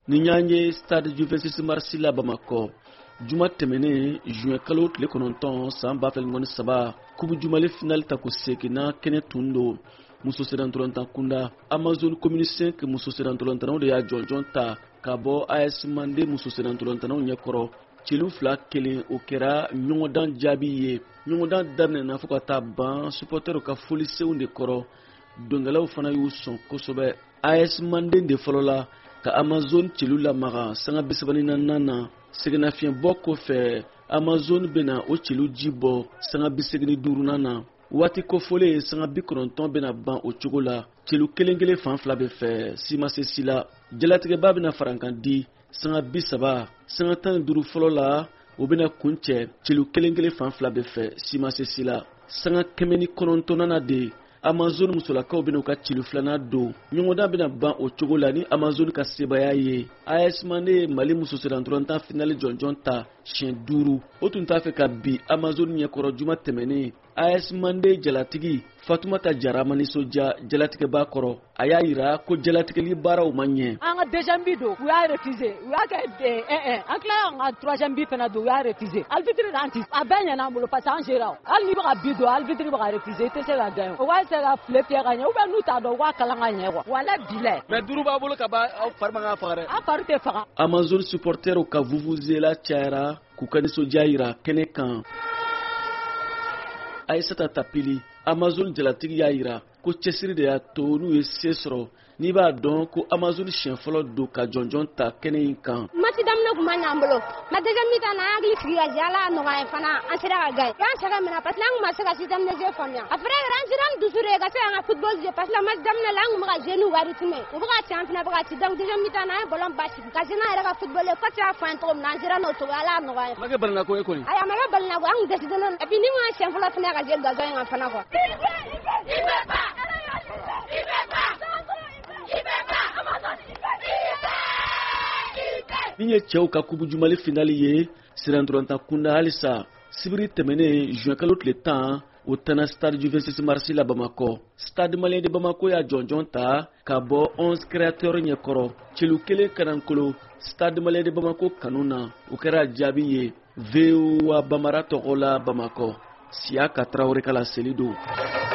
Ni y'a ye stade du 26 mars la Bamako juma tɛmɛnen juin kalo tile 9 san 2013 kubu jumale final ta ko segina kɛnɛ tun don muso serantolantan kunda Amazon commune 5 muso serantolantanaw de y'a jɔnjɔn ta ka bɔ AS Mande muso serantolantanaw ɲɛkɔrɔ celu 2-1 o kɛra ɲɔgɔndan jaabi ye. Ɲɔgɔndan daminɛna fo ka taa ban supporters ka folisenw de kɔrɔ dongalaw fana y'u sɔn kosɛbɛ. AS Mande de fɔlɔ la ka Amazon celu lamaga sanga 34 na seginnafiɲɛbɔ kɔfɛ Amazon bena o celu ji bɔ sanga 85 na. Waati kofɔlen sanga 90 bena ban o cogo la. Celu kelen fan fila bɛ fɛ si ma se si la. Jalatigɛba bena farankan di sanga 30 sanga 15 fɔlɔ la o bena kuncɛ celu kelen fan fila bɛ fɛ si ma se si la. Sanga 19 de Amazon musolakaw bena u ka celu filana don. Ɲɔgɔndan bena ban o cogo la ni Amazon ka sebaya ye. AS Mande Mali muso serantolantan finale jɔnjɔn ta siɲɛ 5 o tun t'a fɛ ka bi Amazon ɲɛkɔrɔ juma tɛmɛnen. AS Mande jalatigi Fatumata Jara ma nisɔndiya jalatigɛba kɔrɔ. A y'a yira ko jalatigɛli baaraw ma ɲɛ. An ka deuxième bi don u y'a refuser u y'a kɛ an tila an ka troisième bi fana don u y'a refuser. Arbitre d'an ti a bɛɛ ɲɛna an bolo parce que an sera hali n'i bɛ ka bi don arbitre bɛ ka refuser i tɛ se ka gagner. O b'a se ka file fiyɛ ka ɲɛ ou bien n'u t'a dɔn u b'a kalan ka ɲɛ quoi. Wala bilɛ. Mais duuru b'a bolo ka ban aw fari man kan ka faga dɛ. An fari tɛ faga. Amazon supporters ka vuvuzela cayara k'u ka nisɔndiya yira kɛnɛ kan. Aïssata Tapili Amazon jalatigi y'a yira ko cɛsiri de y'a to n'u ye se sɔrɔ. N'i b'a dɔn ko Amazon siɲɛ fɔlɔ don ka jɔnjɔn ta kɛnɛ in kan. Match daminɛ tun ma ɲɛ an bolo mais deuxième mi-temps na an hakili sigi ka jɛ Ala y'a nɔgɔya fana an sera ka gagner. Y'an sɛgɛn minɛ parce que an tun ma se ka système de jeu faamuya. Après an sera ni dusu de ye ka se k'an ka football jouer parce que match daminɛ la an tun bɛ ka jouer n'u ka rythme u bɛ ka ci an fana bɛ ka ci donc deuxième mi-temps na an ye ballon basigi ka se n'an yɛrɛ ka football ye coach y'a fɔ an ye cogo min na an sera n'o cogo Ala y'a nɔgɔya. Ma kɛ balina ko ye kɔni. Ayi a ma kɛ balina ko an tun décidé len et puis ni mun y'an siɲɛ fɔlɔ fana ka jouer gazon in kan fana quoi. Min ye cɛw ka kubu jumale finali ye serantolantan kunda halisa sibiri tɛmɛnen juin kalo tile 10 o tana stade du 26 mars la Bamako. Stade malien de Bamako y'a jɔnjɔn ta ka bɔ 11 créateurs ɲɛkɔrɔ celu kelen kanankolo stade malien de Bamako kanu na o kɛra jaabi ye. VOA Bambara tɔgɔ la Bamako Siaka Traoré ka laseli don.